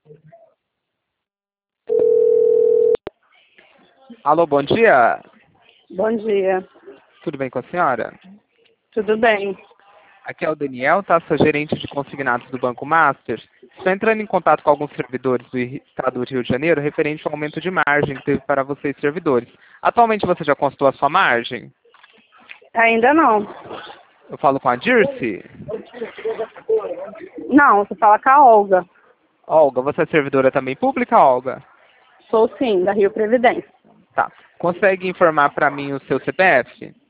Alô, bom dia. Bom dia. Tudo bem com a senhora? Tudo bem? Aqui é o Daniel, tá? Sou gerente de consignados do Banco Master. Estou entrando em contato com alguns servidores do estado do Rio de Janeiro referente ao aumento de margem que teve para vocês, servidores. Atualmente você já consultou a sua margem? Ainda não. Eu falo com a Dirce. Não, você fala com a Olga. Olga, você é servidora também pública, Olga? Sou sim, da Rio Previdência. Tá. Consegue informar para mim o seu CPF?